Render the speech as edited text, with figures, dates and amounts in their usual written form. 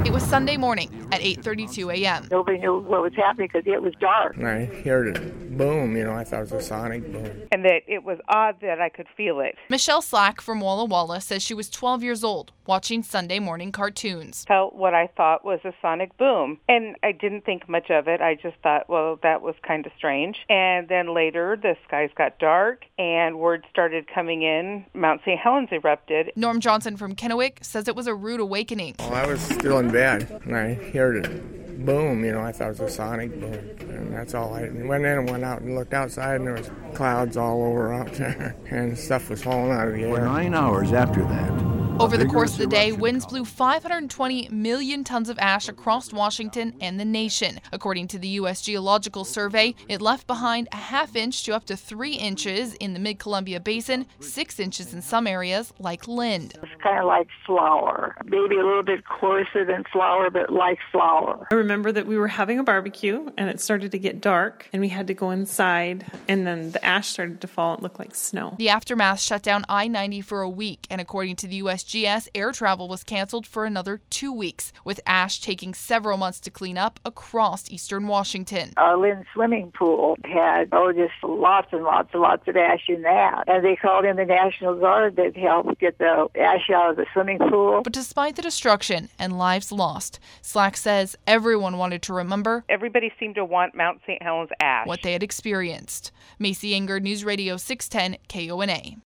It was Sunday morning at 8:32 a.m. Nobody knew what was happening because it was dark. And I heard it boom, I thought it was a sonic boom. And that it was odd that I could feel it. Michelle Slack from Walla Walla says she was 12 years old watching Sunday morning cartoons. Felt what I thought was a sonic boom. And I didn't think much of it. I just thought, well, that was kind of strange. And then later, the skies got dark and word started coming in. Mount St. Helens erupted. Norm Johnson from Kennewick says it was a rude awakening. Well, I was still in bed, and I heard it boom, I thought it was a sonic boom. And that's all. I went in and went out and looked outside, and there was clouds all over out there, and stuff was falling out of the air. For 9 hours after that, over the course of the day, winds blew 520 million tons of ash across Washington and the nation. According to the U.S. Geological Survey, it left behind a half inch to up to 3 inches in the Mid-Columbia Basin, 6 inches in some areas like Lind. It's kind of like flour. Maybe a little bit coarser than flour, but like flour. I remember that we were having a barbecue, and it started to get dark, and we had to go inside, and then the ash started to fall. It looked like snow. The aftermath shut down I-90 for a week, and according to the USGS, air travel was canceled for another 2 weeks, with ash taking several months to clean up across eastern Washington. Our Lynn swimming pool had, just lots and lots and lots of ash in that. And they called in the National Guard that helped get the ash out of the swimming pool. But despite the destruction and lives lost, Slack says everyone wanted to remember. Everybody seemed to want Mount St. Helens ash. What they had experienced. Macy Enger, News Radio 610 KONA.